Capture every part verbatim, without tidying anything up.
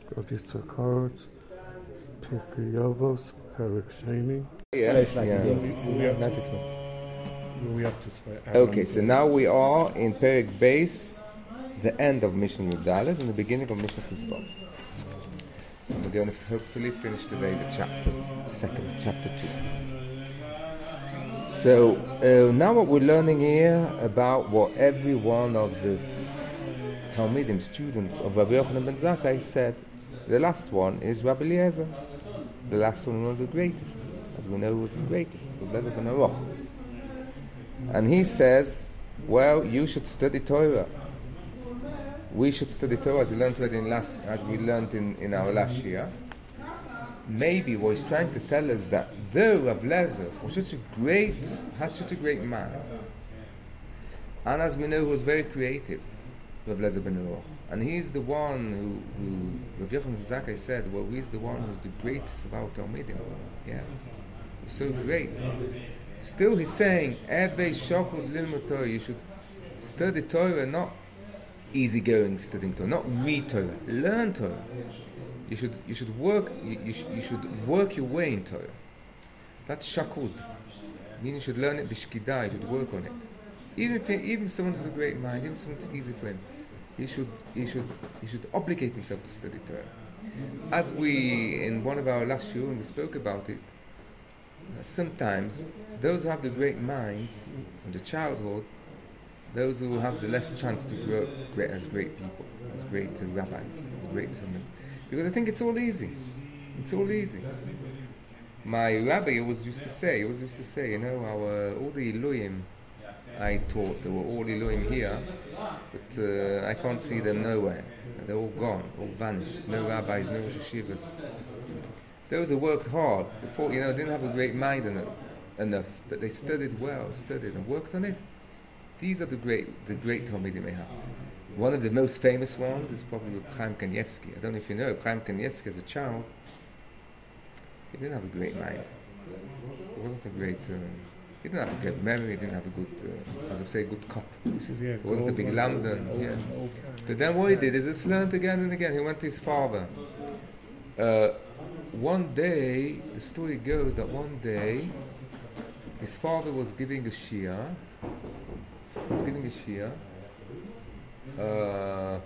Rav Yitzchak Horowitz, Pirkei Avos, Perek Sheni. Yeah, yeah. Nice Okay, so now we are in Perek Beis, the end of Mishnah Yud Daled and the beginning of Mishnah Tizvot. And we're going to hopefully finish today the chapter, second, chapter two. So uh, now what we're learning here about what every one of the Talmidim, students of Rabbi Yochanan ben Zakkai said. The last one is Rabbi Eliezer. The last one was the greatest. As we know, was the greatest, Rabbi Eliezer ben Aruch. And he says, well, you should study Torah. We should study Torah as we learned already in last, as we learned in, in our last year. Maybe what he's trying to tell us that though Rabbi Eliezer was such a great, had such a great mind, and as we know, he was very creative, Rabbi Eliezer ben Aruch. And he's the one who, who Rav Yochanan ben Zakkai said, well, he's the one who's the greatest of our Talmidim. Yeah, so great. Still, he's saying, Evei Shokul Lilmud Torah, you should study Torah, not easygoing studying Torah, not read Torah, learn Torah. You should you should work you, you, sh- you should work your way in Torah. That's shakud. Meaning you should learn it b'shkidah, you should work on it. Even if even someone has a great mind, even someone it's easy for him, he should he should he should obligate himself to study Torah. As we in one of our last shiurim we spoke about it, sometimes those who have the great minds in the childhood, those who have the less chance to grow great as great people, as great uh, rabbis, as great uh, because I think it's all easy. It's all easy. My rabbi always used to say, always used to say, you know, our all the Elohim I taught, there were all Elohim here, but uh, I can't see them nowhere. They're all gone, all vanished. No rabbis, no Rosh Hashivas. Those who worked hard, before, you know, didn't have a great mind enough, enough, but they studied well, studied and worked on it. These are the great, the great Talmidim they have. One of the most famous ones is probably Chaim Kanievsky. I don't know if you know, Chaim Kanievsky as a child, he didn't have a great mind. He wasn't a great, uh, he didn't have a good memory, he didn't have a good, uh, as I say, good cop. He wasn't a big lamdan. Yeah. But then what he did is just learned again and again. He went to his father. Uh, one day, the story goes that one day, his father was giving a shiur, he was giving a shiur, Uh,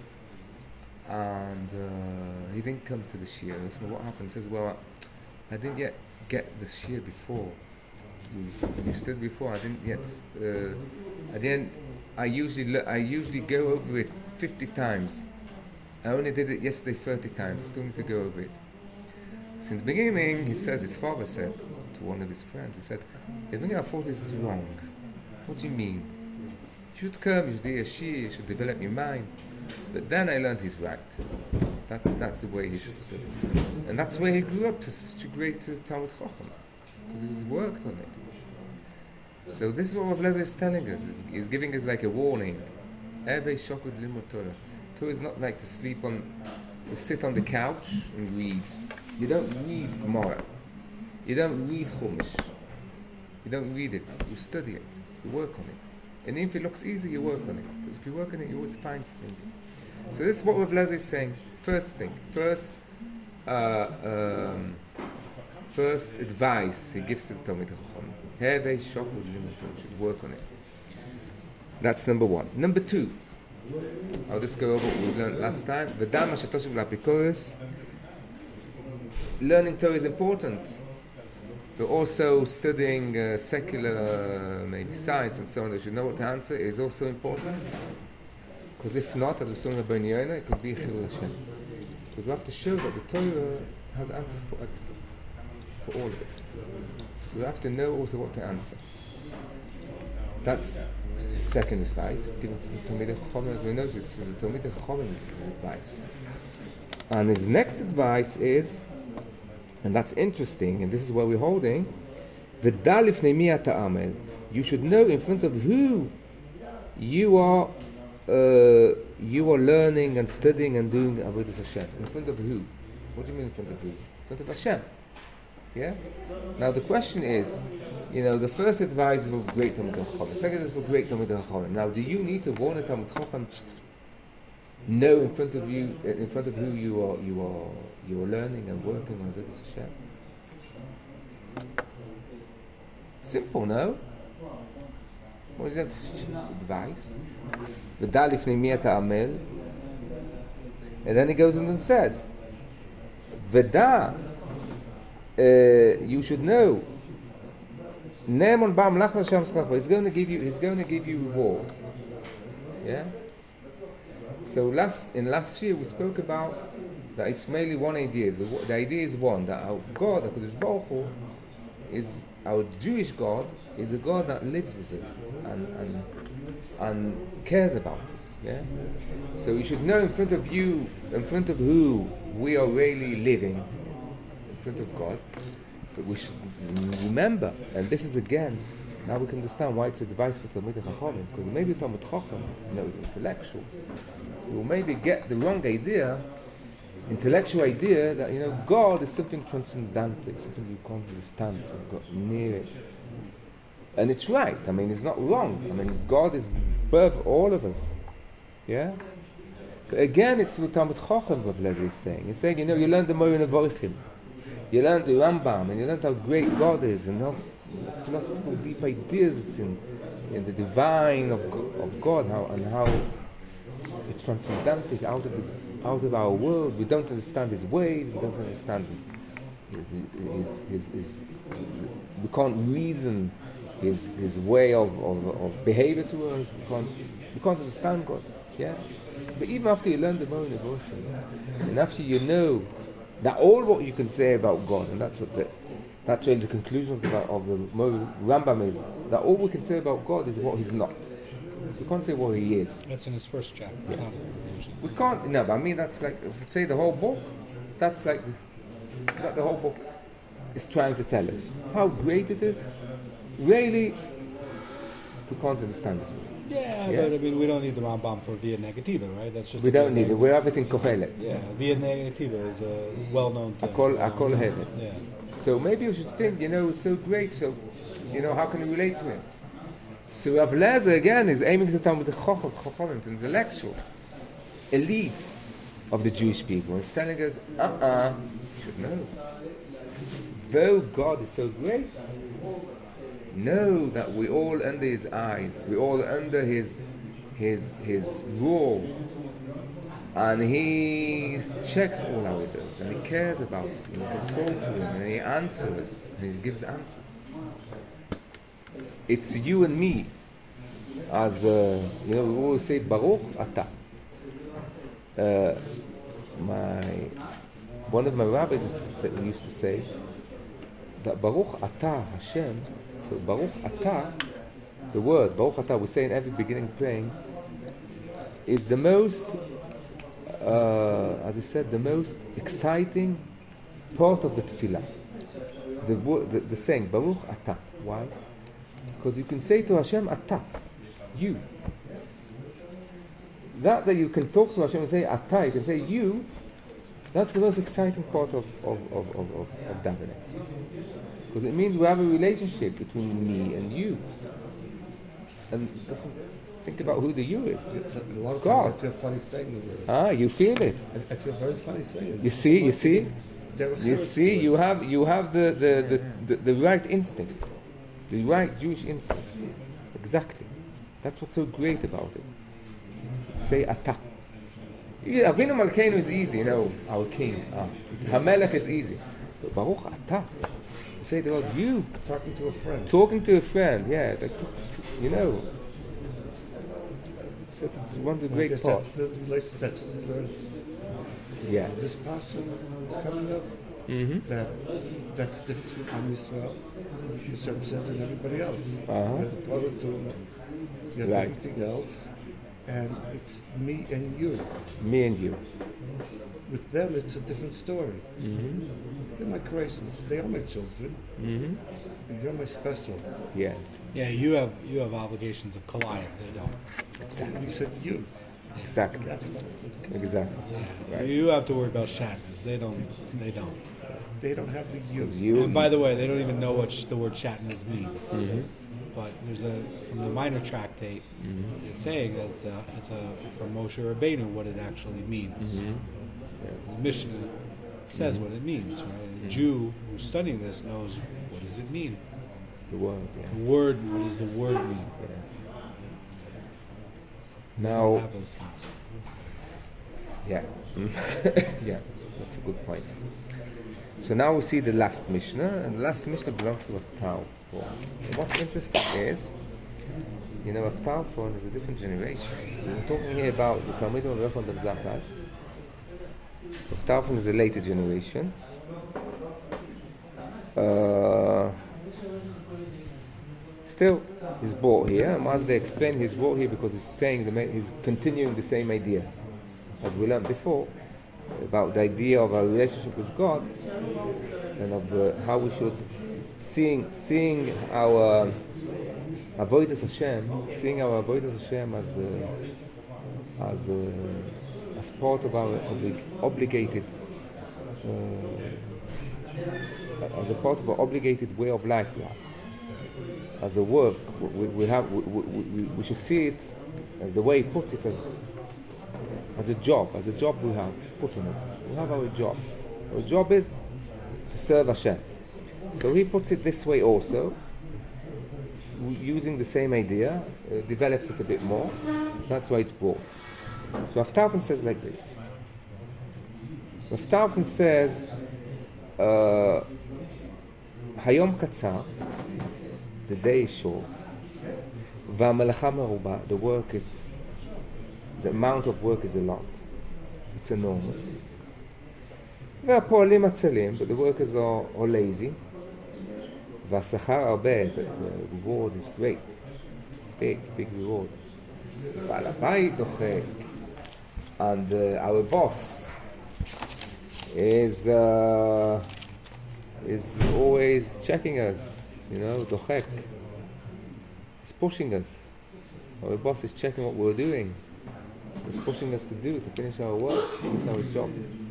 and uh, he didn't come to the shiur. So what happened? He says, well, I didn't yet get the shiur before. You, you stood before. I didn't yet. Uh, I didn't. I usually le- I usually go over it fifty times. I only did it yesterday thirty times. I still need to go over it. So in the beginning, he says, his father said to one of his friends, he said, in the beginning I thought this is wrong. What do you mean? You should come, you should do a shiur, you should develop your mind. But then I learned he's right. That's that's the way he should study. And that's where he grew up to such a great uh, Talmud Chacham. Because he's worked on it. So this is what Rav Eliezer is telling us. He's, he's giving us like a warning. Evei Shokul Lilmud Torah. Torah is not like to sleep on, to sit on the couch and read. You don't read Gemara. You don't read Chumash. You don't read it. You study it. You work on it. And if it looks easy, you work on it. Because if you work on it, you always find something. So this is what Rav Eliezer is saying. First thing, first, uh, um, first advice he gives to the Talmid Chacham. Hevei Shokul Lilmud Torah. You should work on it. That's number one. Number two. I'll just go over what we learned last time. V'dam asher toshev l'apikoros. Learning Torah is important. But also studying uh, secular, uh, maybe science and so on, that you know what to answer is also important. Because if not, as we saw in the Ben Yonah, it could be Chilul Hashem. Because we have to show that the Torah has answers for everything, for all of it. So we have to know also what to answer. That's the second advice. It's given to the Talmidei Chacham, as we know this, for the Talmidei Chacham is his advice. And his next advice is, and that's interesting, and this is where we're holding, V'da lifnei mi ata amel. You should know in front of who you are uh, you are learning and studying and doing Avodas Hashem. In front of who? What do you mean in front of who? In front of Hashem. Yeah? Now the question is, you know, the first advice is for great Talmidei Chacham. The second is for great Talmidei Chacham. Now do you need to warn a Talmid Chacham know in front of you, in front of who you are, you are, you are learning and working on Avodas Hashem. Simple, no? Well, that's advice. V'da lifnei mi ata amel. And then he goes on and says, V'da, uh, you should know. Ne'emon ba'am lach Hashem schachva. He's going to give you. He's going to give you reward. Yeah. So last in last year we spoke about that it's mainly one idea. The, the idea is one, that our God, HaKadosh Baruch Hu, is our Jewish God, is a God that lives with us and and and cares about us. Yeah. So you should know in front of you, in front of who we are really living, in front of God. But we should remember, and this is again, now we can understand why it's advice for Talmidei Chachamim, because maybe Talmid Chacham, you know, intellectual, will maybe get the wrong idea, intellectual idea that, you know, God is something transcendental, something you can't understand, so you've got near it. And it's right, I mean, it's not wrong. I mean, God is above all of us. Yeah? But again, it's what Talmid Chacham Rav Lezer is saying. He's saying, you know, you learn the Moreh Nevuchim, you learn the Rambam, and you learn how great God is, and how philosophical deep ideas it's in, in the divine of, of God, how and how it's transcendental out of the, out of our world. We don't understand His ways. We don't understand His His, his, his we can't reason His His way of, of, of behavior to us. We can't we can't understand God. Yeah, but even after you learn the Moreh Nevuchim, and after you know that all what you can say about God, and that's what the That's really the conclusion of the, of the Rambam is, that all we can say about God is what He's not. We can't say what He is. That's in his first chapter. Yeah. It's not a conclusion. We can't, no, but I mean that's like, if we say the whole book, that's like, what the whole book is trying to tell us. How great it is, really, we can't understand this word. Yeah, Yeah. but I mean, we don't need the Rambam for Via Negativa, right? That's just We a don't Via need it, we have it in Kohelet. Yeah, Via Negativa is a well-known thing. Akol- Um, Akol Hevet. Yeah. So maybe we should think, you know, it's so great, so, you know, how can we relate to Him? So Rav Lezer, again, is aiming to Talmid Chacham, to the intellectual elite of the Jewish people. He's telling us, uh-uh, you should know. Though God is so great, know that we all under His eyes, we all under His His His rule, and He checks all our does, and He cares about us, and He can talk to Him, and He answers us, and He gives answers. It's you and me, as uh, you know, we always say Baruch Ata. Uh, my one of my rabbis used to say that Baruch Ata Hashem. So Baruch Ata, the word Baruch Ata, we say in every beginning praying, is the most, uh, as I said, the most exciting part of the tefillah. The, the, the saying Baruch Ata. Why? Because you can say to Hashem Ata, you. That that you can talk to Hashem and say Ata, you can say you. That's the most exciting part of of of of, of, of davening. Because it means we have a relationship between me and you. And listen, think about who the you is. It's a, a lot of God. times I feel funny saying the word. Ah, you feel it. I, I feel very funny saying it. You see, you see, Derech you Eretz see. to You it. have you have the the, the, the, the right instinct, the right Jewish instinct. Exactly. That's what's so great about it. Say Ata. Yeah, Avinu Malkeinu is easy, you know, our king. Ah, it's, Hamelech is easy. But Baruch Ata. To say to God, you. Talking to a friend. Talking to a friend, yeah, like, to, to, you know. So it's one of the I great guess parts. that's the relationship that's what we learned. Yeah. This person coming up, Mm-hmm. that that's different from Am Yisrael, Hashem says, and everybody else. Uh-huh. You have the Torah to you have Right. everything else, and it's me and you. Me and you. With them, it's a different story. Mm-hmm. They're my creations. They are my children. Mm-hmm. And you're my special. Yeah. Yeah, you have you have obligations of Kalayim. They don't. Exactly. You said you. Exactly. That's not. Exactly. Yeah, Right. you have to worry about shatnez. They don't. They don't. They don't have the you. You And by the way, they don't even know what sh- the word shatnez means. Mhm. but there's a from the minor tractate. Mm-hmm. It's saying that it's a, it's a from Moshe Rabbeinu what it actually means. Mm-hmm. The Mishnah says what it means. Right? A Jew who's studying this knows what does it mean. The word, yeah. The word. What does the word mean? yeah. We Now, have those things. yeah, yeah, that's a good point. So now we see the last Mishnah, and the last Mishnah belongs to Rav Tarfon. And what's interesting is, you know, Rav Tarfon is a different generation. We're talking here about the Talmid of Rav Ben Zakkai. Rav Tarfon is a later generation. Uh, still, he's brought here, and as they explain, he's brought here because he's saying the ma- he's continuing the same idea as we learned before about the idea of our relationship with God and of the, how we should seeing seeing our avodas Hashem, seeing our avodas Hashem as uh, as uh, as part of our oblig- obligated. Uh, as a part of an obligated way of life, as a work, we, we have we, we, we should see it as the way he puts it as as a job, as a job we have put on us. We have our job. Our job is to serve Hashem. So he puts it this way also, using the same idea, uh, develops it a bit more. That's why it's brought. So Rav Tarfon says like this. Rav Tarfon says, uh, Hayom katzar, the day is short. V'amelacha meruba, the work is, the amount of work is a lot. It's enormous. V'apoalim atzalim, but the workers are, are lazy. V'asachar arbeh, but the reward is great. Big, big reward. Ba'al habayit dochek, and uh, our boss is uh, is always checking us, you know, dochek. He's pushing us. Our boss is checking what we're doing. He's pushing us to do, to finish our work. It's our job.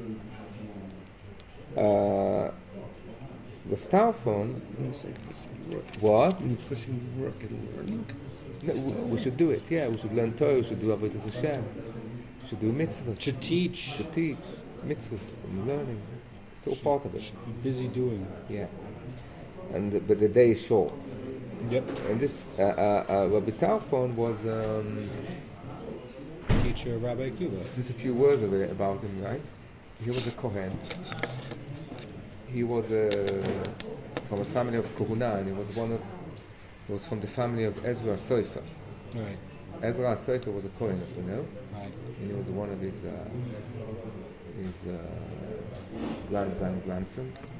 Uh, Rav Tarfon, When you say pushing work, what? when you pushing work and learning, No, we, we should do it, yeah. We should learn Torah, we should do Avodas Hashem. We should do mitzvahs. To teach. To teach. Mitzvahs and learning. It's all part of it. Be busy doing. Yeah. And the, but the day is short. Yep. And this, uh, uh, uh, Rabbi Tarfon was, um, Teacher of Rabbi Akiva. there's a few words of it about him, right? He was a Kohen. He was uh, from a family of Kohuna, and he was one of, he was from the family of Ezra Sofer. Right. Ezra Sofer was a Kohen, as we know, Right. and he was one of his uh, his uh, grand grand grandsons.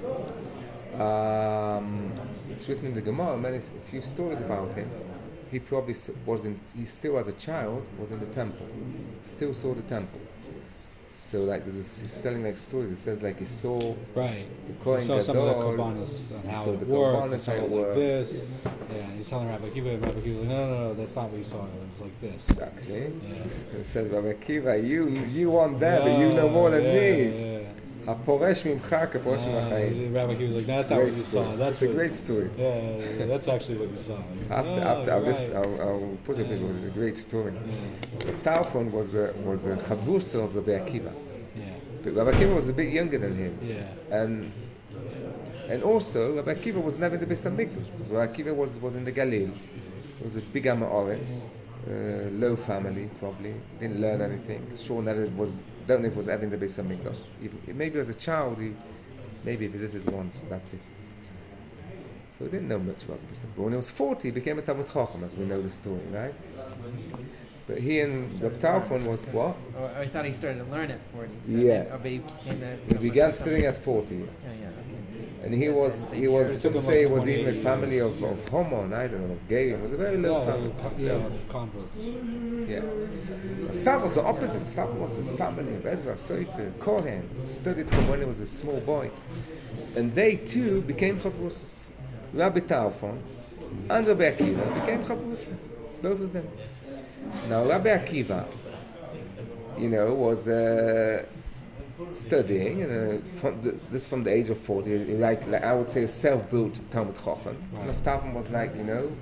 Um, it's written in the Gemara, many a few stories about him. He probably s- was in. He still, as a child, was in the temple. Still saw the temple. So, like, there's a, he's telling like stories. It says like he saw Right. the You Kohen saw some of the Gadol. Kabbanis on how saw it the worked. Kabbanis, You saw how it it like worked. this. Yeah, he's telling Rabbi Akiva, and Rabbi Akiva was like, no, no, no, that's not what you saw. It was like this. Exactly. Yeah. He says, Rabbi Akiva, you you want that, but you know more than yeah, me. Yeah, הפורש ממך כפורש yeah. מהחיים. Uh, Rabbi Akiva was like, no, that's not what you Great saw. story. That's It's a what, great story. Yeah, yeah, yeah, that's actually what you saw. And he was, After, oh, after you're I'll, this, right. I'll, I'll put it in, it was a great story. Yeah. But Tarfon was a, was a chavrusa of Rabbi Akiva. Yeah. But Rabbi Akiva was a bit younger than him. Yeah. And and also, Rabbi Akiva was never in the Beis HaMikdash. Because Rabbi Akiva was, was in the Galil. He was a big Amoritz, uh, low family probably. Didn't learn anything. Sure, never was. Don't know if he was ever in the Beis HaMikdash. Even- Maybe as a child, he maybe visited once. That's it. So he didn't know much about the Beis HaMikdash. But when he was forty, he became a Talmud Chacham, as we know the story, right? But he and Reb Tarfon was what? Oh, I thought he started to learn at forty. Yeah. Or he became a, He began studying at forty. Yeah, yeah, okay. And he was, he was, some say he was even a family of, of Homon, I don't know, of Gay. It was a very low No, family. co- yeah, of converts. Yeah. Rav was the opposite. Rav was a family of Ezra, Sofer, Kohen. Studied from when he was a small boy. And they too became Chavrusas. Rabbi Tarfon and Rabbi Akiva became Chavrusas. Both of them. Now Rabbi Akiva, you know, was uh, studying, and uh, from the, this from the age of forty, like, like I would say a self-built Talmud Chacham. Right. Rav Tarfon was like, you know,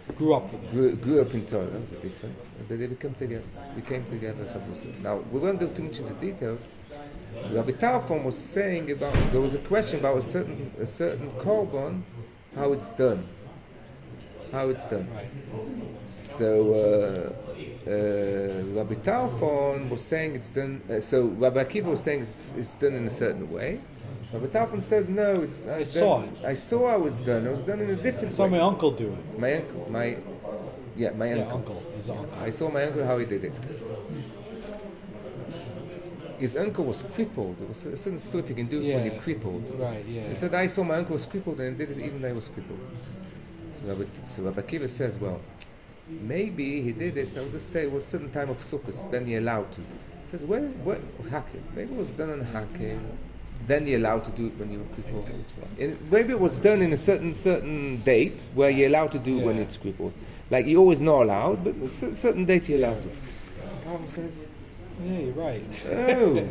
Grew up with it. grew, grew up in Torah. That was different. But they became together. Became together. Now we won't go too much into details. Rabbi Tarfon was saying about there was a question about a certain a certain korban, how it's done, how it's done. Right. So uh, uh, Rabbi Tarfon was saying it's done. Uh, so Rabbi Akiva was saying it's, it's done in a certain way. Rabbi Tarfon says no. It's, I it's saw done, it. I saw how it's done. It was done in a different I saw way. my uncle do it. My uncle, my yeah, my Yeah, uncle. uncle. His uncle. I saw my uncle how he did it. His uncle was crippled. There was a certain stuff you can do when Yeah. you're crippled. Right, yeah. He said, I saw my uncle was crippled and did it even though he was crippled. So Rabbi, so Rabbi Akiva says, well, maybe he did it, I would just say it was a certain time of Sukkot, then you're allowed to. He says, well, what, Hakel? Maybe it was done on Hakel, then you're allowed to do it when you're crippled. And maybe it was done in a certain certain date where you're allowed to do it when Yeah. it's crippled. Like you're always not allowed, but a cer- certain date you're allowed to. Tom says, Yeah, you're right. oh,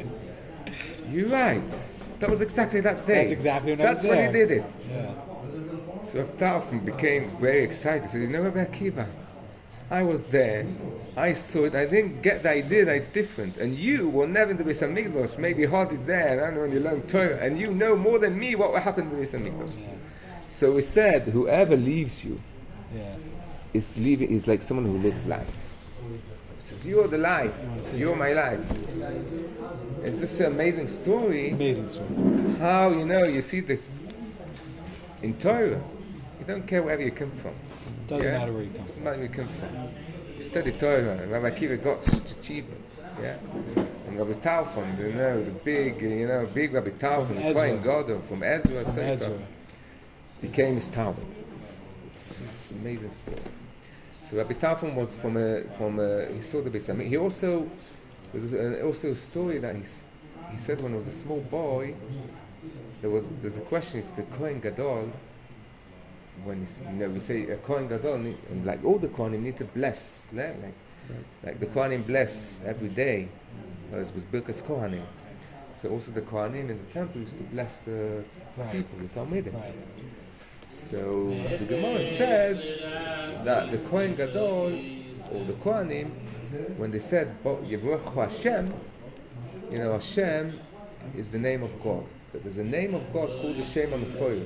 you're right. That was exactly that day. That's exactly when I That's was when he there. did it. Yeah. So Tarfon became very excited. He said, you know, Rabbi Akiva, I was there. I saw it. I didn't get the idea that it's different. And you were never in the Beis Hamikdash, maybe hardly there. I don't know when you learn Torah, and you know more than me what happened in the Beis Hamikdash. Yeah. So he said, whoever leaves you Yeah. is leaving is like someone who lives life. He says, you're the life. You're my life. It's just an amazing story. Amazing story. How, you know, you see the in Torah, you don't care wherever you come from. Doesn't Yeah? matter where you come Doesn't from. matter where you come from. You study Torah, and Rabbi Akiva got such achievement. Yeah? And Rabbi Tarfon, you know, the big, you know, big Rabbi Tarfon, From the Ezra. Kohen Gadol, from Ezra, From Sefer, Ezra. became his Talmud. It's, it's an amazing story. So Rabbi Tarfon was from a, from a, he saw the Beis Hamikdash. He also, there's a, also a story that he's, he said when he was a small boy, there was there's a question if the Kohen Gadol, when he's, you know we say a Kohen Gadol, need, and like all the Kohanim need to bless, like like, like the Kohanim bless every day, as was Birkas Kohanim. So also the Kohanim in the temple used to bless the Right. people, the Talmidim. Right. So the Gemara says that the Kohen Gadol or the Kohanim, when they said Bo- Yevrochu Hashem, you know Hashem is the name of God. But there's a name of God called the Shem HaMeforesh.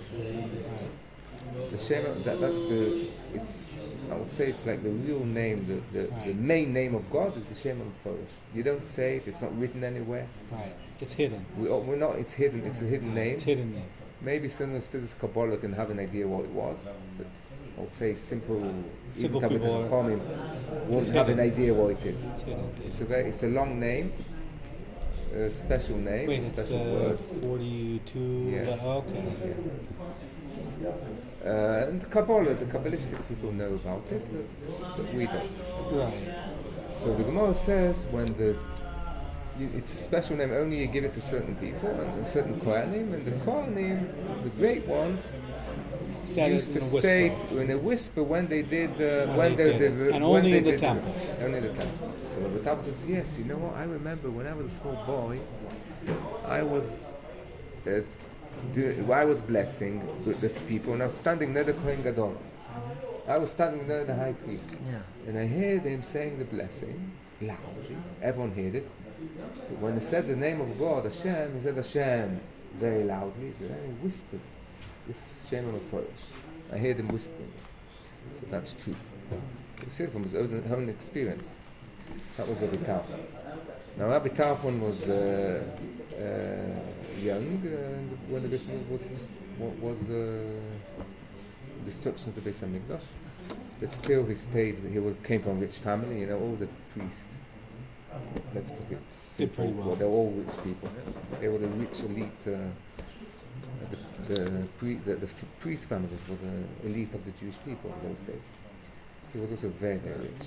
The Shem that, that's the it's I would say it's like the real name, the, the, the Right. main name of God is the Shem HaMeforesh. You don't say it; it's not written anywhere. Right. It's hidden. We all- we're not. It's hidden. It's a hidden name. It's hidden name. Maybe someone studies Kabbalah can have an idea what it was, but I would say simple, Simple even people Talmud are- Chachamim won't It's have an hidden. idea what it is. It's hidden. It's a very, it's a long name, a special name, Wait, it's special the words. forty-two. Yes. The, okay. Uh, and the Kabbalah, the Kabbalistic people know about it, but we don't. Right. So the Gemara says when the you, it's a special name, only you give it to certain people and a certain Kohanim, and the Kohanim, the great ones, Said it used in to a whisper. say it in a whisper when they did uh, When when, they they, did they, it. when And only they in the did it. temple. Only in the temple. So the Talmud says, yes, you know what? I remember when I was a small boy, I was uh, do, I was blessing the, the people, and I was standing near the Kohen Gadol. I was standing near the high priest, Yeah. and I heard him saying the blessing loudly. Everyone heard it. But when he said the name of God, Hashem, he said Hashem very loudly. But then he whispered, "It's Shem HaMeforesh." I heard him whispering. So that's true. He said from his own own experience. That was Rabbi Tarfon. Now Rabbi Tarfon was uh, uh, young uh, when the Beis Hamikdash was dis- wa- was uh, destruction of the Beis Hamikdash. But still, he stayed. He was, came from a rich family. You know, all the priests. Let's put it simple. pretty well. They were all rich people. They were the rich elite. Uh, the the, pre, the the f- priest families were the elite of the Jewish people in those days. He was also very very rich.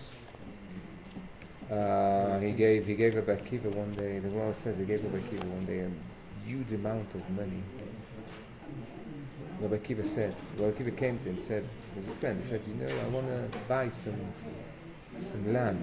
Uh, he gave he gave Rabbi Akiva one day. The Gemara says he gave Rabbi Akiva one day a huge amount of money. Rabbi Akiva said, Rabbi Akiva came to him and said, his friend, he said, you know, I want to buy some some land.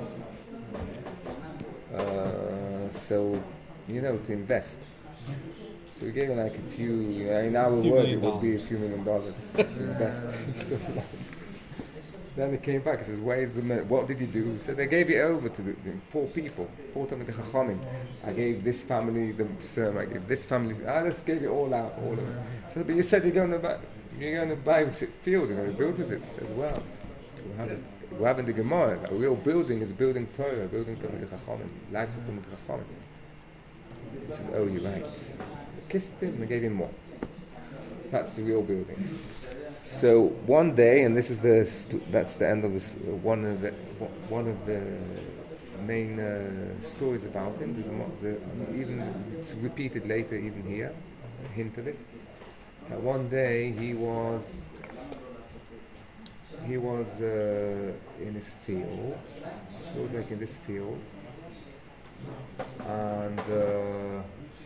Uh, so, you know, to invest. So we gave him like a few, you know, in our Few world million it would be a dollars. few million dollars to invest into land. Then he came back. He says, "Where's the money? What did you do?" He said, "They gave it over to the, the poor people, poor Talmidei Chachamim. I gave this family the sermon. I gave this family. I just gave it all out, all of it." So, but you said you're going to buy, you're going to buy a field, you're going to build with it. He says, "Well, we have it. We have in the Gemara. A real building is building Torah, building Talmidei Chachamim, lives of Talmidei Chachamim." He says, "Oh, you're right." They kissed him and gave him more. That's the real building. So one day, and this is the st- that's the end of this. Uh, one of the one of the main uh, stories about him. The, the, um, even it's repeated later, even here, a hint of it. That one day he was he was uh, in his field. He was like in this field, and uh,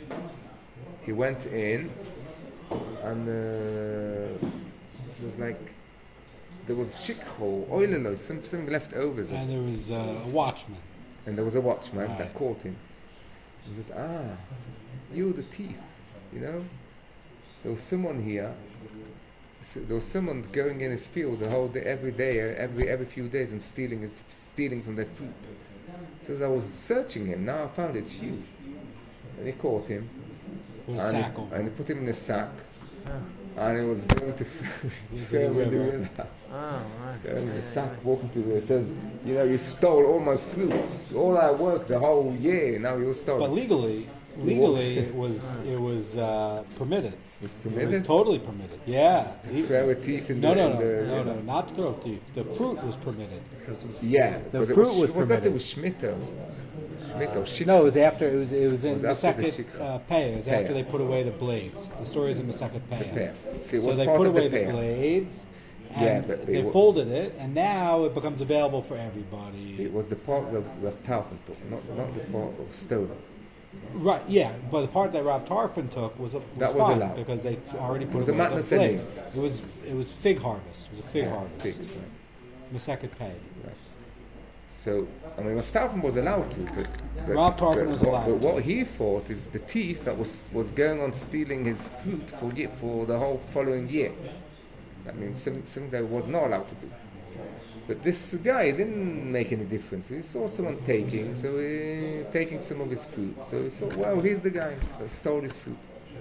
he went in, and. Uh, It was like there was shikho, oilelo, some some leftovers, And there was uh, a watchman. and there was a watchman Right. that caught him. He said, "Ah, you're the thief, you know. There was someone here. So there was someone going in his field the whole day, every day, uh, every every few days, and stealing his, stealing from their fruit." Says, "I was searching him. Now I found it's you." And he caught him, With a and, sack he, over and it. he put him in a sack. Oh, And it was going to throw him in the river. river. oh right. There was Yeah, a sack walking to the. It says, "You know, you stole all my fruits, all I worked the whole year. Now you stole." But it." legally, legally it was it was uh, permitted. It was It permitted. was totally permitted. Yeah. He- Throw a thief in no, the. no, in no, the no, river. no, not throw a thief. The fruit was permitted. Because of Yeah, The but it fruit was was that permitted. it was Shemitah, Shemitah, or Shik- No, it was after. It was it was in It was after the Masechet Shikha. uh, Peh. It was Peh. after they put away the blades. The story is in Masechet Peh. the pear. See, it So was they part put of away the the pear. blades, and Yeah, but they they were- folded it, and now it becomes available for everybody. It was the part of Rav Tarfon took, not not the part of stone. Right, yeah, but the part that Rav Tarfon took was, was That was fine allowed. because they already put was a away the matnas blades. anyway. It was it was fig harvest. It was a fig Yeah, harvest. figs, right. It's Masechet Peh. So, I mean, Rav Tarfon was allowed to, but, but Rav Tarfon but was what, allowed But to. what he thought is the thief that was, was going on stealing his fruit for ye- for the whole following year. That means something, something that was not allowed to do. But this guy didn't make any difference. He saw someone taking, so he taking some of his fruit. So he saw, well, here's the guy that stole his fruit.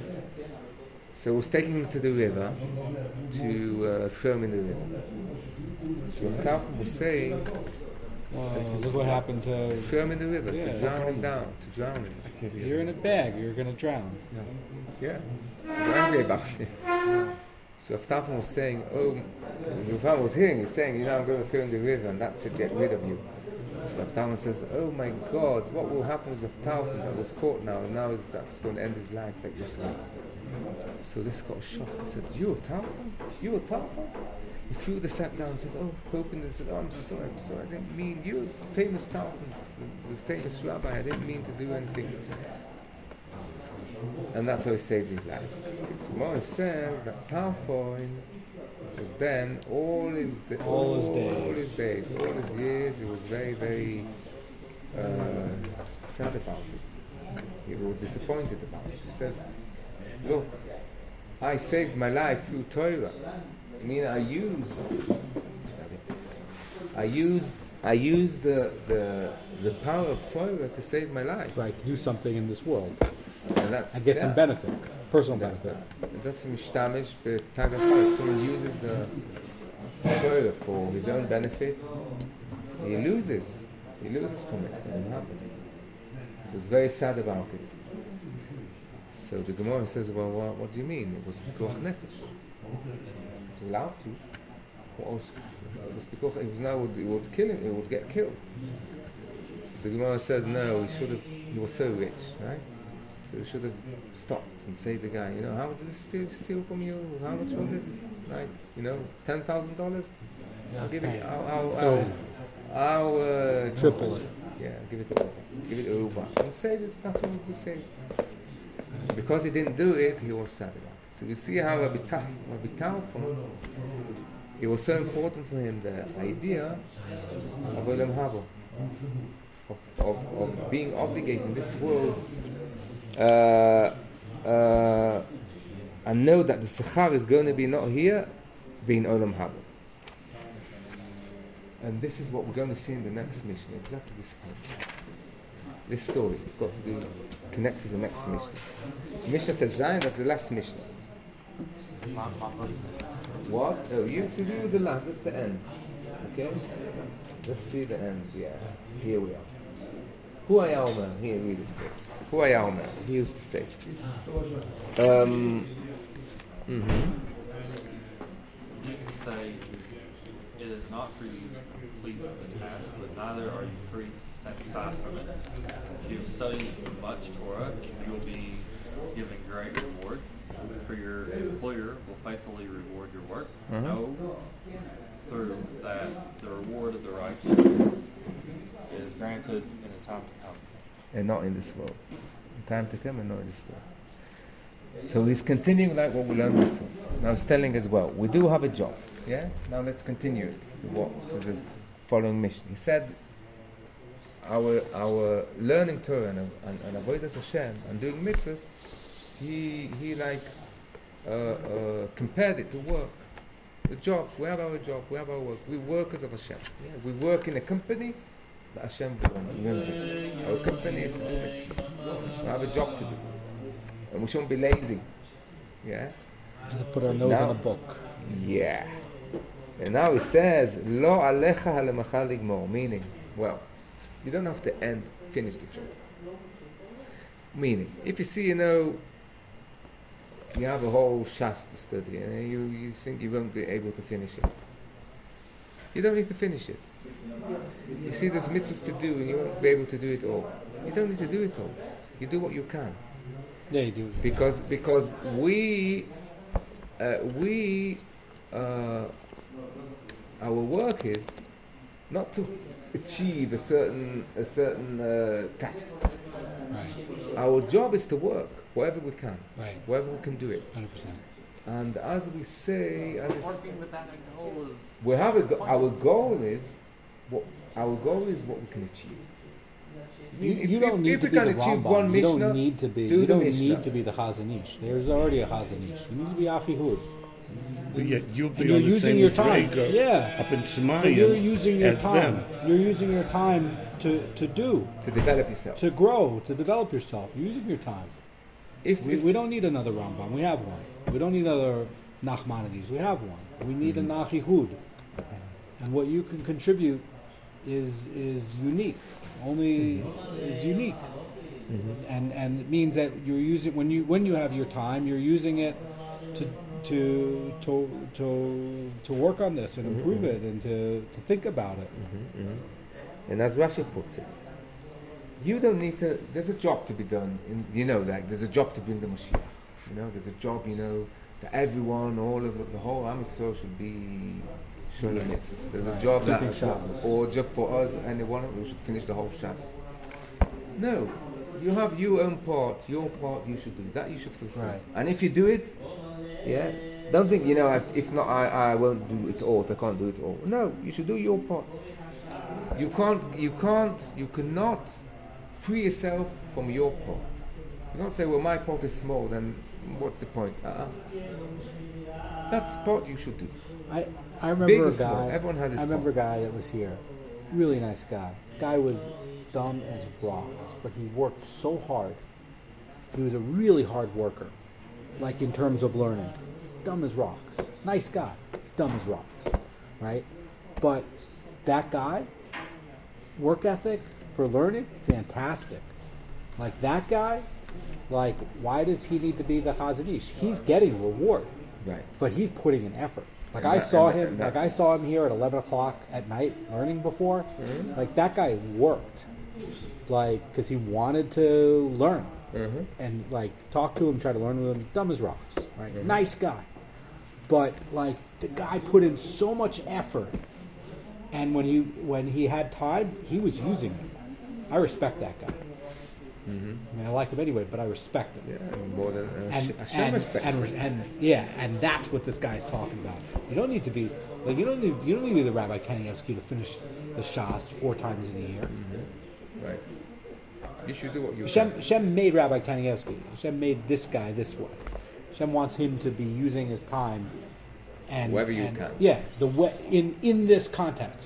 So he was taking him to the river to uh, throw him in the river. So Rav Tarfon was saying, Uh, look what happened to to. throw him in the river, Yeah, to drown him down, to drown him. I can't hear You're in a bag. You're going to drown. Yeah, he's angry about it. So Rav Tarfon was saying, "Oh, Rav was hearing, he's saying, you know, I'm going to throw in the river, and that's it, get rid of you." So Rav Tarfon says, "Oh my God, what will happen with Rav Tarfon that was caught now, and now is that's going to end his life like this way?" So this got a shock. He said, "You a Tarfon? You a Tarfon?" He threw the sack down and says, "Oh," opened it and said, "Oh, I'm sorry, I'm sorry, I didn't mean, you're a famous Tarfon, the, the famous rabbi, I didn't mean to do anything." And that's how he saved his life. The Gemara says that Tarfon was then all his da- All his all days. his days, all his years. He was very, very uh, sad about it. He was disappointed about it. He says, "Look, I saved my life through Torah. I mean, I used, I used, I used the the the power of Torah to save my life, Right, to do something in this world and that's and get some yeah. benefit, personal That's benefit. That's mishtamish b'tag ha'chai. Someone uses the Torah for his own benefit, he loses. He loses from it. It doesn't happen. So he's very sad about it. So the Gemara says, well, what, what do you mean? It was pikuach nefesh. He was allowed to. What else? It was pikuach. It was now would, it would kill him. It would get killed. So the Gemara says, no. He should have. He was so rich, right? So he should have stopped and say to the guy, you know, how much did he steal, steal from you? How much was it? Like, you know, ten thousand dollars. I'll give it. I'll. I'll, I'll, I'll uh, Triple it. Yeah, give it to give it to Uber and save it. That's what we say. Because he didn't do it, he was sad about it. So you see how Rabbi Ta- Rabbi Tarfon, it was so important for him the idea of Olam Haba, of, of, of being obligated in this world, uh, uh, and know that the Sechar is going to be not here, being Olam Haba. And this is what we're going to see in the next mission, exactly this point. This story, it's got to do, connect to the next mission. Mishnah Tezayin, that's the last mission. What? Oh, you see the last, that's the end. Okay? Let's see the end, yeah. Here we are. Hu haya omer, here read it first. Hu haya omer, he used to say. Um, mm-hmm. He used to say, it is not for you to complete the task, but neither are you free to step aside from it. If you have studied much Torah, you will be given great reward, for your employer will faithfully reward your work. Uh-huh. Know through that the reward of the righteous is granted in a time to come. And not in this world. In time to come and not in this world. So he's continuing like what we learned before. Now he's telling as well, we do have a job. Yeah? Now let's continue it to what to the following mission. He said our our learning Torah and, and, and avodas Hashem and doing mitzvahs, he he like uh, uh, compared it to work. The job, we have our job, we have our work. We workers of Hashem. Yeah? We work in a company that Hashem runs it. Our company is to do mitzvahs. We have a job to do. And we shouldn't be lazy. Yeah? And to put our nose Now- in a book. Yeah. And now he says, Lo alecha halemachal ligmor, meaning, well, you don't have to end, finish the job. Meaning, if you see, you know, you have a whole Shas to study, and you, you think you won't be able to finish it. You don't need to finish it. You see there's mitzvahs to do, and you won't be able to do it all. You don't need to do it all. You do what you can. Yeah, you do. Because because we uh, we uh, our work is not to achieve a certain a certain uh, task. Right, Our job is to work wherever we can, right, wherever we can do it. one hundred percent. And as we say, as it's, Working without a goal is we have a go- our goal is what our goal is what we can achieve. I You, mean, if- you don't if- need if to we be can the achieve Rambam. one You don't Mishnah, need to be. do You the don't Mishnah. need to be the Chazanish. There's already a Chazanish. You need to be Achihud. But yet you'll And be you're on the using same your time. Madrega Yeah. up in But you're Shemayim using your as time. them. You're using your time to, to do, to develop yourself. to grow, to develop yourself. You're using your time. If, We, if we don't need another Rambam. We have one. We don't need another Nachmanides. We have one. We need Mm-hmm. an Achihud. And what you can contribute is is unique. Only is unique. And and it means that you're using when you when you have your time, you're using it to to to to to work on this and improve it and to, to think about it. And as Rashi puts it, you don't need to. There's a job to be done. In, you know, like there's a job to bring the Mashiach. You know, there's a job. You know, that everyone, all of the, the whole Am Yisrael should be Sholem Mitzvahs. There's a job Keeping that, Shabbos. or job for us, and one of us should finish the whole Shas. No, you have your own part. Your part you should do. That you should fulfill. Right. And if you do it, yeah, don't think you know. If, if not, I, I won't do it all. If I can't do it all, no, you should do your part. You can't, you can't, you cannot free yourself from your part. You can't say, well, my part is small, then what's the point? Uh-uh. That's the part you should do. I, I remember Big a or small, guy. everyone has his I remember a part. guy that was here. Really nice guy. Guy was dumb as rocks, but he worked so hard. He was a really hard worker, like in terms of learning. Dumb as rocks. Nice guy. Dumb as rocks, right? But that guy, work ethic for learning, fantastic. Like that guy, like why does he need to be the Chazanish? He's getting reward. Right. But he's putting an effort. Like And I that- saw and that- him, and like I that's- saw him here at eleven o'clock at night learning before. Like that guy worked, like because he wanted to learn Mm-hmm. and like talk to him, try to learn with him. Dumb as rocks, right? Nice guy, but like the guy put in so much effort, and when he when he had time, he was using it. I respect that guy. I mean, I like him anyway, but I respect him. Yeah, more than uh, And, Sh- Hashem and, respects and, it. and yeah, and that's what this guy's talking about. You don't need to be like you don't need you don't need to be the Rabbi Kanievsky to finish the Shas four times in a year. Right. You should do what you Hashem, can. Hashem made Rabbi Kanievsky. Hashem made this guy this way. Hashem wants him to be using his time and Wherever you and- can. Yeah, the way, in in this context,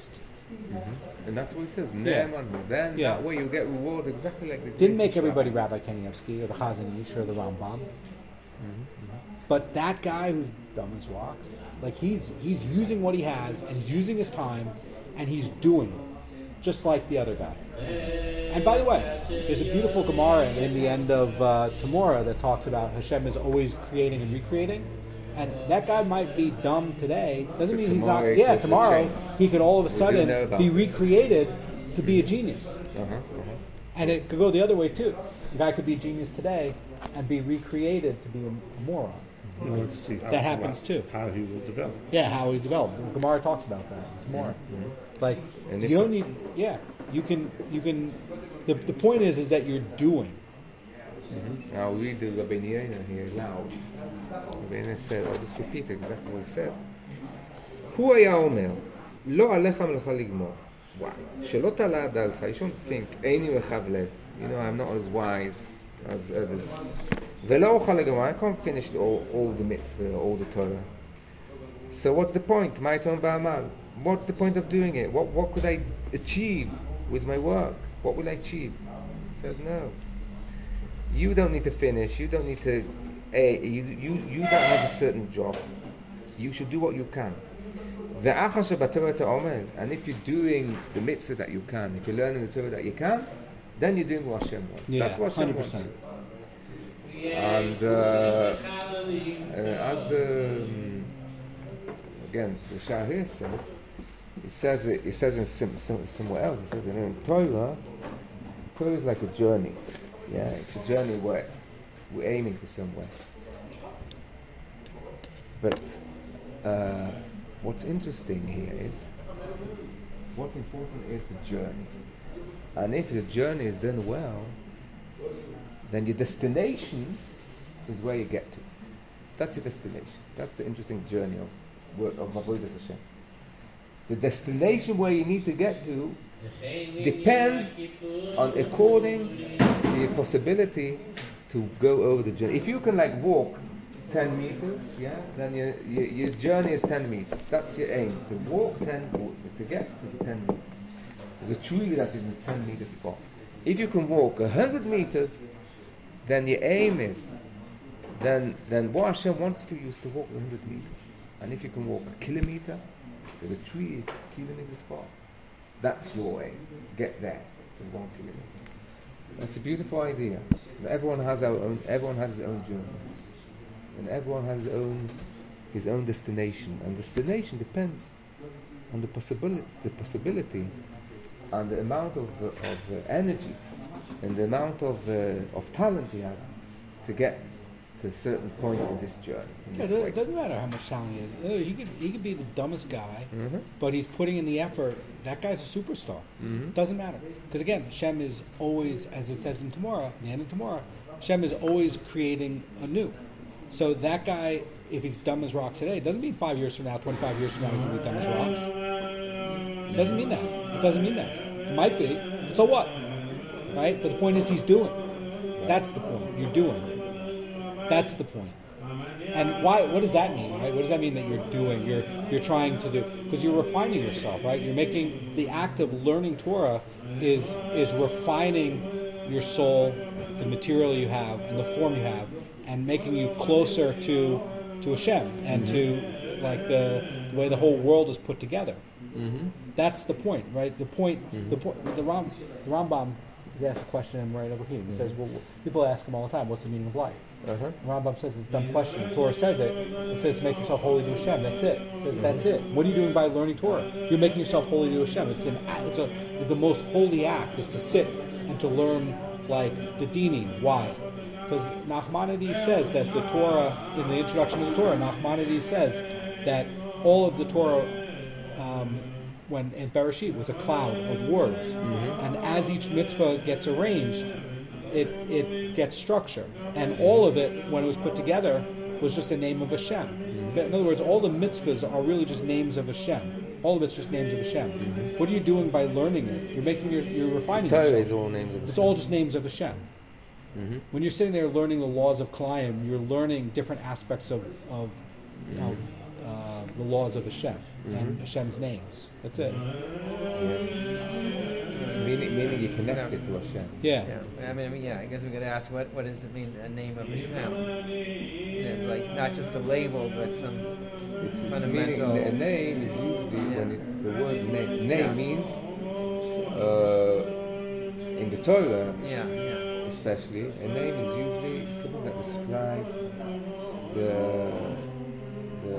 And that's what he says. Yeah. Ne'eman. Then Yeah. that way you get reward exactly like the Didn't make greatest everybody rabbi. Rabbi Kanievsky or the Chazon Ish or the Rambam. But that guy who's dumb as rocks, like he's he's using what he has and he's using his time and he's doing it, just like the other guy. And by the way, there's a beautiful Gemara in the end of uh, Tamora that talks about Hashem is always creating and recreating. And that guy might be dumb today. Doesn't But mean he's not. tomorrow it Yeah, could tomorrow change. he could all of a We do sudden know about be it. recreated to be a genius. Uh-huh, uh-huh. And it could go the other way too. The guy could be a genius today and be recreated to be a, a moron. In order to see how, That happens too. how he will develop. Yeah, how he developed. Gemara talks about that tomorrow. Like And you if- don't need. Yeah, you can. You can. The, the point is, is that you're doing. Now we do Rabbi Yehuda here loud. Rabbi Yehuda said, I'll just repeat exactly what he said. הוא היה אומר, לא עליך מלאכה לגמור. וואי, שלא תעלה על דעתך, you shouldn't think, איני רחב לב. You know, I'm not as wise as others. ולא אוכל לגמור, I can't finish all, all the mitzvah, all the Torah. So what's the point? My Torah ba'amal. What's the point of doing it? What, what could I achieve with my work? What will I achieve? He says, no. You don't need to finish. You don't need to. A, you, you, you don't have a certain job. You should do what you can. ואחר שבתורה אתה עומד, and if you're doing the mitzvah that you can, if you're learning the Torah that you can, then you're doing what Hashem wants. Yeah, That's what Hashem one hundred percent. wants. And uh, uh, as the um, again, the Shahir says, it says it, it says in some, some, somewhere else. It says in Torah, Torah is like a journey. Yeah, it's a journey where we're aiming to somewhere. But uh, what's interesting here is what's important is the journey. And if the journey is done well, then your destination is where you get to. That's your destination. That's the interesting journey of work of Avodas Hashem. The destination where you need to get to depends on according to your possibility to go over the journey. If you can like walk ten meters, yeah, then your, your your journey is ten meters. That's your aim, to walk ten, to get to the ten meters, to the tree that is in ten meter spot. If you can walk a hundred meters, then your aim is, then then what Hashem wants for you is to walk a hundred meters. And if you can walk a kilometer, there's a tree a kilometer spot. That's your aim. Get there to one kilometer. That's a beautiful idea. Everyone has our own. Everyone has his own journey, and everyone has his own his own destination. And destination depends on the possibility, the possibility, and the amount of uh, of uh, energy, and the amount of uh, of talent he has to get to a certain point in this journey. in Yeah, this it doesn't- way. it doesn't matter how much talent he has. Uh, He could he could be the dumbest guy, Mhm. but he's putting in the effort. That guy's a superstar. Mhm. Doesn't matter because again, Hashem is always, as it says in Tomorrow, the end of Tomorrow, Hashem is always creating anew. So that guy, if he's dumb as rocks today, it doesn't mean five years from now, twenty-five years from now, he's gonna be dumb as rocks. It doesn't mean that. It doesn't mean that. It might be. But so what? Right? But the point is, he's doing. That's the point. You're doing. That's the point. And why? What does that mean, right? What does that mean that you're doing? You're you're trying to do because you're refining yourself, right? You're making the act of learning Torah is is refining your soul, the material you have, and the form you have, and making you closer to to Hashem and to like the, the way the whole world is put together. Mm-hmm. That's the point, right? The point. The point. The Ram, the Rambam is asked a question right over here. He says, "Well, people ask him all the time, what's the meaning of life?" Uh-huh. Rambam says it's a dumb question. Torah says it. It says make yourself holy to Hashem. That's it. It says that's it. What are you doing by learning Torah? You're making yourself holy to Hashem. It's an it's a the most holy act is to sit and to learn like the dinim. Why? Because Nachmanides says that the Torah in the introduction to the Torah, Nachmanides says that all of the Torah um, when in Bereshit was a cloud of words, and as each mitzvah gets arranged, it it gets structure, and all of it when it was put together was just a name of Hashem. In other words, all the mitzvahs are really just names of Hashem. All of it's just names of Hashem. What are you doing by learning it? You're making your you're refining Torah yourself. is all names of It's all just names of Hashem. Mm-hmm. When you're sitting there learning the laws of Klayim, you're learning different aspects of of, of uh, the laws of Hashem Mm-hmm. and Hashem's names. That's it. It's meaning, meaning you connect it to Hashem. Yeah. Yeah, I mean, I mean, yeah. I guess we could ask, what what does it mean? A name of Hashem? You know, it's like not just a label, but some It's, it's meaning, fundamental. a name is usually Yeah. when it, the word name, name means uh, in the Torah, Yeah, yeah. especially, a name is usually something that describes the the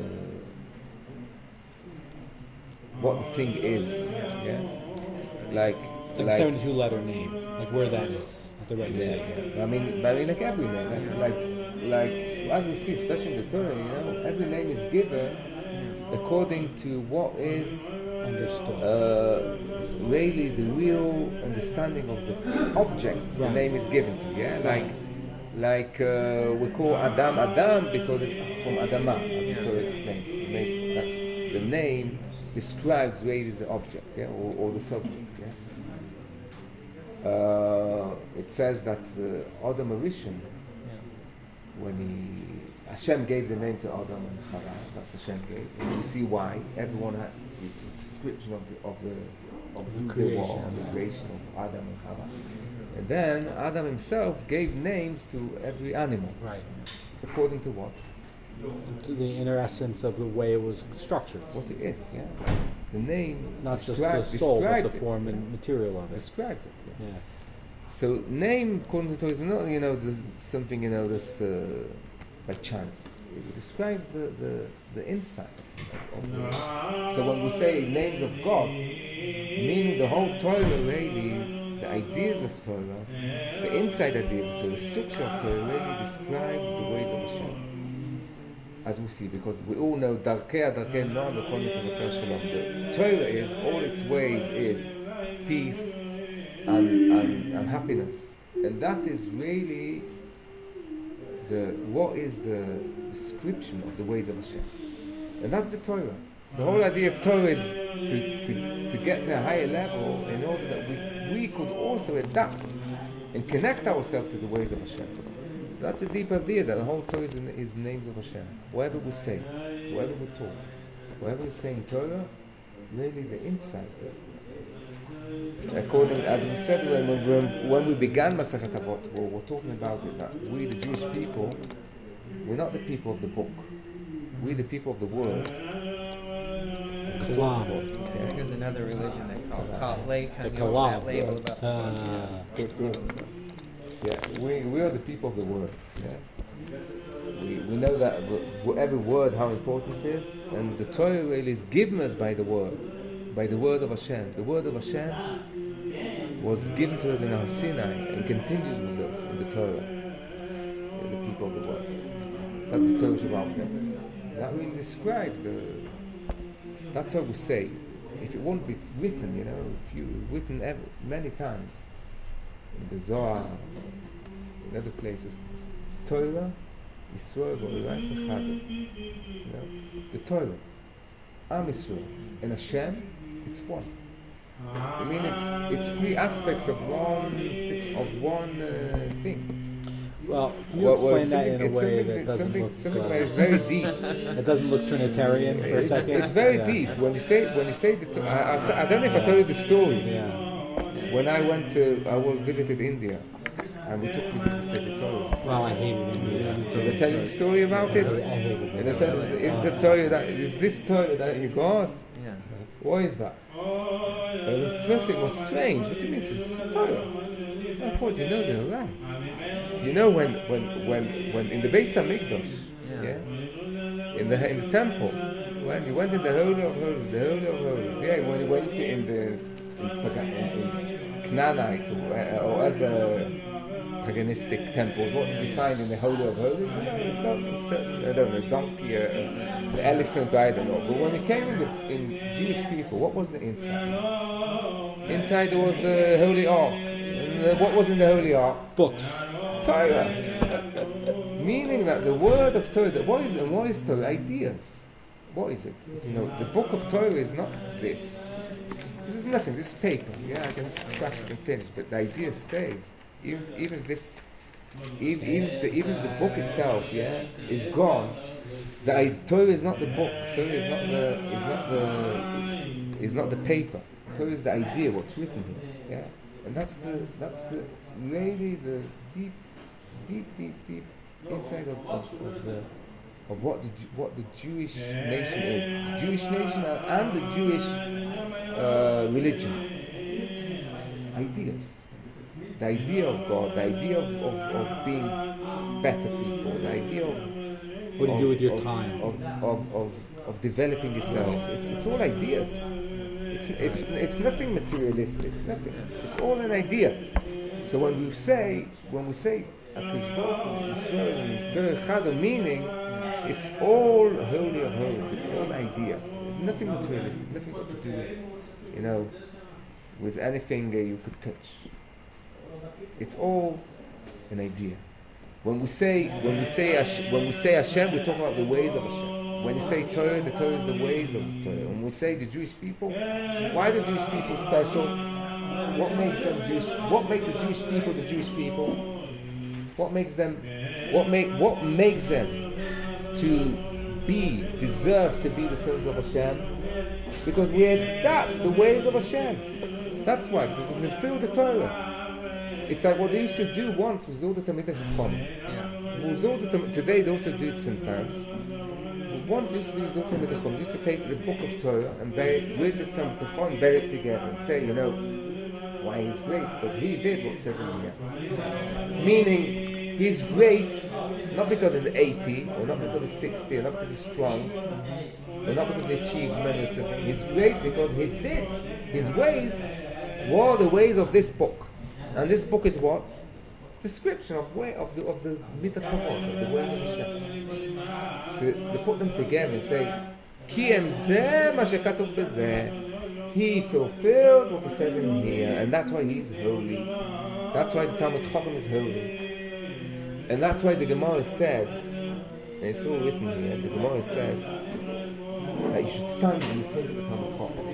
what the thing is. Yeah, like Like a like seventy-two letter name, like where that is, at the right yeah, side. yeah. I mean, I mean, like every name, like like like as we see, especially in the Torah, you know, every name is given according to what is Understood. uh, really the real understanding of the object the Right. name is given to. Yeah, like like uh, we call Adam Adam because it's from Adama, as the Torah explains. To make- That's the name describes really the object, yeah, or, or the subject. Yeah. Uh, it says that uh, Adam Arishon, when he Hashem gave the name to Adam and Chava, that's Hashem gave. And you see why everyone had it's a description of the of the of who they were, creation, the yeah. creation of Adam and Chava. And then Adam himself gave names to every animal Right. according to what To the inner essence of the way it was structured. what it is. Yeah, the name Not just the describes- soul, but the describes it. form and material of it. Describes it. Yeah. Yeah. So name according to Torah is not, you know, this, something, you know, this uh, by chance. It describes the, the, the inside of the. So when we say names of God, meaning the whole Torah really, the ideas of Torah, the inside ideas of Torah, the structure of Torah really describes the ways of Hashem. As we see, because we all know Darkei Darkei Noam according to the Shalom. The Torah is, all its ways is peace and, and, and happiness. And that is really the what is the description of the ways of Hashem. And that's the Torah. The whole idea of Torah is to, to, to get to a higher level in order that we, we could also adapt and connect ourselves to the ways of Hashem. So that's a deep idea that the whole Torah is, in, is the names of Hashem. Whatever we say, whatever we talk, whatever we say in Torah, really the inside. According, as we said when we, when we began Masechet Avot, we were talking about it, that we, the Jewish people, we're not the people of the book. We're the people of the word. Kalam. I think there's another religion they call call lay kind The of go with that Kalam. label about. Ah. Good, good. Yeah, we, we are the people of the word. Yeah. We, we know that w- every word, how important it is, and the Torah really is given us by the word, by the word of Hashem. The word of Hashem was given to us in Har Sinai and continues with us in the Torah. Yeah, the people of the word. That's the Torah Shabbat. That really describes the. That's what we say. If it won't be written, you know, if you written ever, many times in the Zohar, in other places, Torah, Yisrael, V'Orais Echad. You know, the Torah, Am Yisrael, and Hashem, it's one. I mean, it's it's three aspects of one of one uh, thing. Well, can you Well, explain well, it's that something- in a it's way something that doesn't something, look something uh, that is very deep. that doesn't look Trinitarian for a It's, second? it's very Yeah. deep when you say when you say the. To- I, I, I don't know if I told you the story. Yeah. When I went to, I was visited India, and we took visit to Sefer Torah. Well, I hated India. Did I tell you the story about it? I hated And I it. said, is the Torah that is this Torah that you got? Yeah. What is that? And the first thing was strange. What do you mean it's a Torah? I thought, you know, they're right. You know, when when when when in the Beis Hamikdash, Yeah. yeah, in the in the temple, when you went in the Holy of Holies, the Holy of Holies, yeah, when you went in the in, Pagan, in, in Canaanites or, uh, or other paganistic temples, what did you find in the Holy of Holies? You know, it's not certain, I don't know, donkey, uh, the elephant, I don't know. But when it came in, the, in Jewish people, what was the inside? Inside there was the Holy Ark. And uh, what was in the Holy Ark? Books. Torah. Meaning that the word of Torah, what is and what is Torah? Ideas. What is it? You know, the book of Torah is not this. This is, this is nothing. This is paper. Yeah, I can scratch it and finish, but the idea stays. Even even this, even even the, even the book itself, yeah, is gone. The I- Torah is not the book. Torah is not the is not the is not the paper. Torah is the idea, what's written here. Yeah, and that's the that's the really the deep, deep, deep, deep inside of, of, of the of what the Ju- what the Jewish nation is. The Jewish nation and the Jewish uh, religion. Ideas. The idea of God, the idea of, of, of being better people, the idea of What do you of, do with your of, time? Of, of, of, of developing yourself. It's it's all ideas. It's it's it's nothing materialistic. Nothing. It's all an idea. So when we say when we say HaKadosh Baruch Hu, Yisrael, and Torah Chada, meaning it's all holy of holies. It's all idea. Nothing materialistic. Nothing got to do with, you know, with anything uh, you could touch. It's all an idea. When we say when we say Hash- when we say Hashem, we talk about the ways of Hashem. When you say Torah, the Torah is the ways of the Torah. When we say the Jewish people, why are the Jewish people special? What makes them Jewish? What makes the Jewish people the Jewish people? What makes them? What make? What makes them to be deserve to be the sons of Hashem? Because we adapt the ways of Hashem. That's why. Because we fulfill the Torah. It's like what they used to do once with all the Talmidei Chacham. With all the Tam- Today they also do it sometimes. But once they used to do with all the Talmidei Chacham, they used to take the book of Torah and bury, with the Talmidei Chacham and bury it together and say, you know, why he's great? Because he did what it says in here. Meaning, he's great not because he's eighty, or not because he's sixty, or not because he's strong, or not because he achieved many something. He's great because he did. His ways were the ways of this book. And this book is what? Description of way of the of the Midat Torah, of the ways of Hashem. So they put them together and say, Ki em zeh ma shekatuv bezeh. He fulfilled what it says in here, and that's why he's holy. That's why the Talmud Chacham is holy. And that's why the Gemara says, and it's all written here, the Gemara says that you should stand in the front of the Talmud Chacham.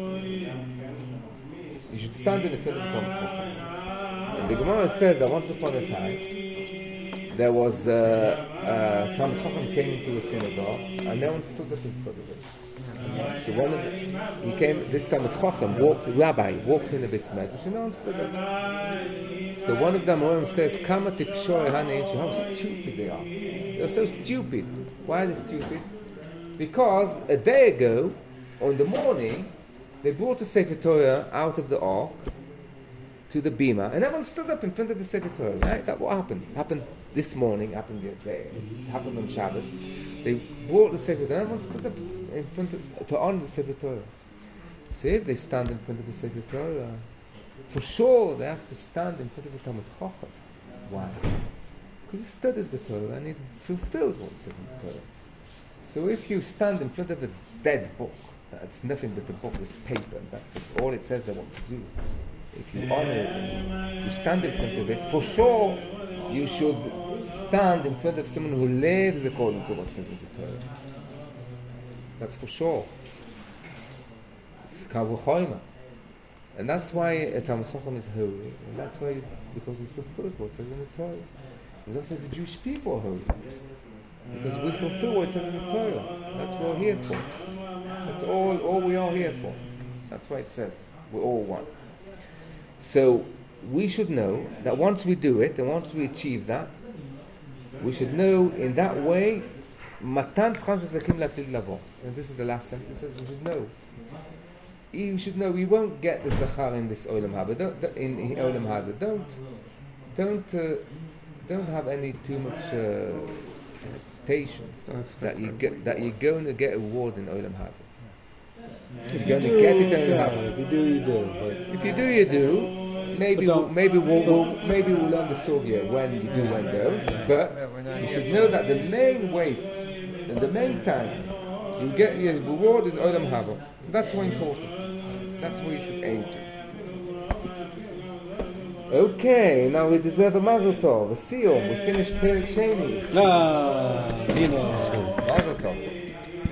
You should stand in the front of the Talmud Chacham. And the Gemara says that once upon a time, there was uh, uh, Talmud Chacham came into a synagogue, and no one stood up in front of it. So one of the, he came, this Talmud Chacham walked, the rabbi walked in the Beis Medrash, and no one stood up. So one of the Amorim says, Kama tipshor haneinchi, how stupid they are. They're so stupid. Why are they stupid? Because a day ago, on the morning, they brought the Sefer Torah out of the ark to the bima, and everyone stood up in front of the Sefer Torah. Right? That's what happened. It happened this morning. Happened the other day. It happened on Shabbos. They brought the Sefer Torah. Everyone stood up in front of, to honor the Sefer Torah. So if they stand in front of the Sefer Torah, for sure they have to stand in front of the Talmud Chacham. Why? Because he studies the Torah and it fulfills what it says in the Torah. So if you stand in front of a dead book, it's nothing but the book is paper, and that's it. All it says they want to do. If you honor it and you stand in front of it, for sure you should stand in front of someone who lives according to what says in the Torah. That's for sure. It's Kavachayma. And that's why a Talmud Chacham is holy. And that's why, because he fulfills what says in the Torah. And that's why the Jewish people are holy. Because we fulfill what it says in the Torah. That's what we're here for. That's all, all we are here for. That's why it says we're all one. So we should know that once we do it, and once we achieve that, we should know in that way, Matan Tzcham Shezakim Latil Lavo. And this is the last sentence. It says we should know. You should know we won't get the Zachar in this Olam Haba. Don't, don't, in, in Olam Haza. Don't, don't, uh, don't have any too much uh, expectations that you get that you're going to get a reward in Olam Haza. If you're going to get it in Olam Haba. If you do, you do. But if you do, you do. Maybe But we'll, maybe we'll, we'll maybe we'll learn the sugya when you do and don't. But you should know that the main way and the main time you get your reward is Olam Haba. That's what's important. That's what you should aim to. Okay, now we deserve a Mazel Tov, a Siyum. We finished Perek Sheni. ah, you know.